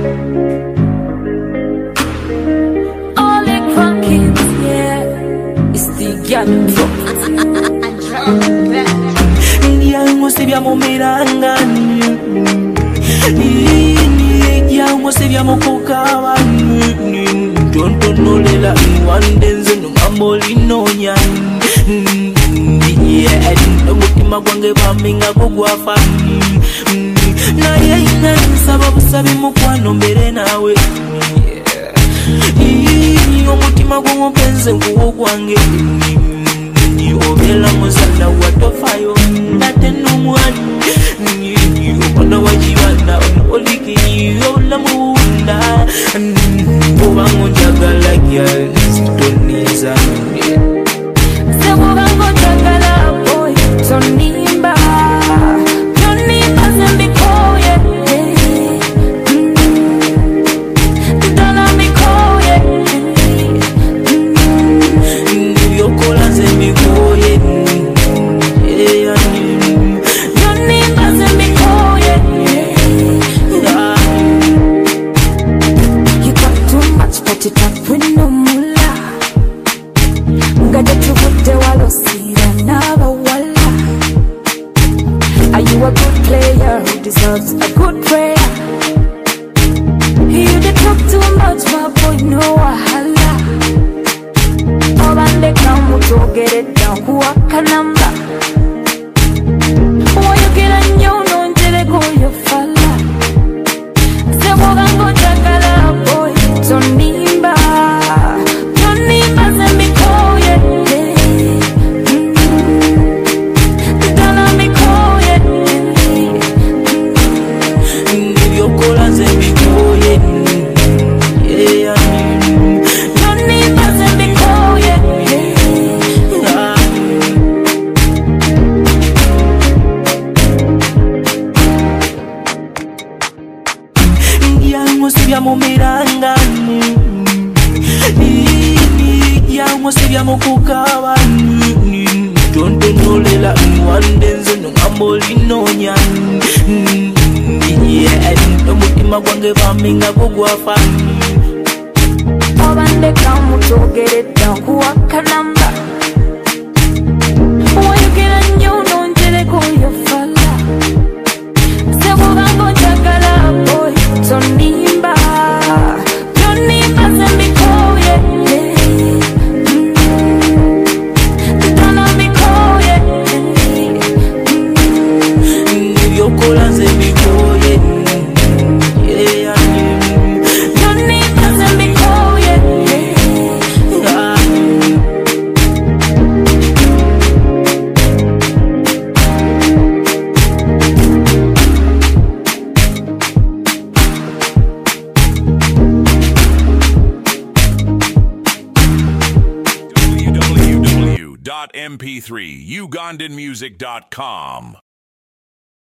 All the crackers, yeah. It's the ghetto. Yango sibyamo miranga yango sibyamo kukaba tontonolela wandenze nomamolinonya omutima gwange baminga kugwafa naye nsaba busabi mukwano mbere nawe omutima gw'omupenzi nguwo gwange obela muzana watofayo nate n'omwani obona wajibana olikiyo olamuwunda obango njagala gyal zitoniza sekubango njagala boy tonimba tonimba zembikoye dala mikoye ndibyokola zembikoye tonimba zembikoye. You got too much, put it up with no mula. Ngade tuvude walosira n'abawala. Are you a good player who deserves a good prayer? You dey talk too much, my boy, no wahala. Obande kamuto, get it down, kuwaka namba. Wayogera nnyo nongereko yo falla. Sekubango njagala boy tonimba tonimba zembikoye dala mikoye ndibyokola zembikoye tonimba zembikoye. yango sibyamo miranga yango sibyamo kukaba tontonolela wandenze nomamolinonya omutima gwange baminga kugwafa Obande kamuto, get it down, kuwaka namba. Wayogera nnyo nongereko yo falla. Sekubango njagala boy tonimba tonimba zembikoye dala mikoye ndibyokola zembikoye tonimba zembikoye. www.mp3ugandanmusic.com